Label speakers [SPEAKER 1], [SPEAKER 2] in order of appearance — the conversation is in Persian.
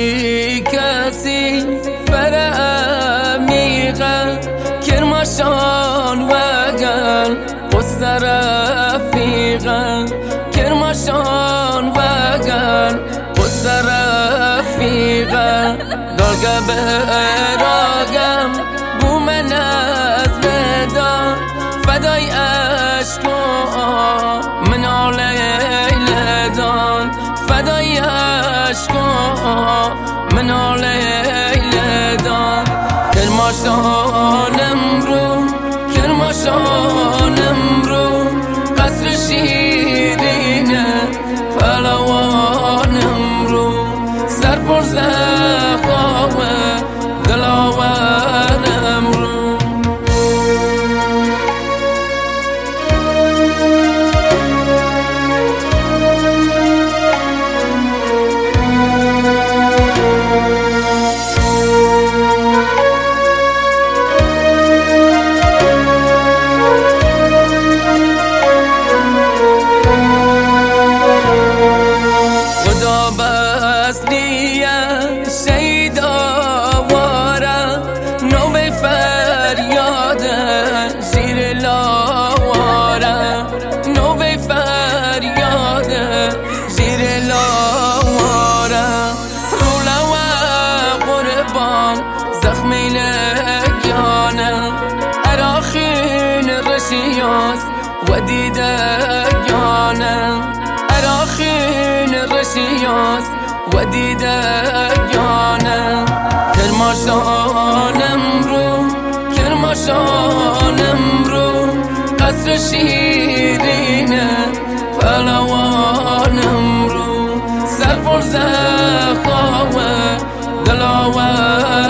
[SPEAKER 1] بی کسی فرمیقه کرماشان وگل قصد رفیقه کرماشان وگل قصد رفیقه دلگه براغم بومن از مدان فدای عشق من لیلدان فدای عشق من لیلدان کرماشانم رو کرماشانم رو قصر شیرینه پهلوانم رو سر پر زخامه دلاورم رو زخمی لگیانه اراخین رشیاز و دیدگانه اراخین رشیاز و دیدگانه کرماشانم رو کرماشانم رو قصر شیرینه پهلوانم رو سر پر زخامه دلاور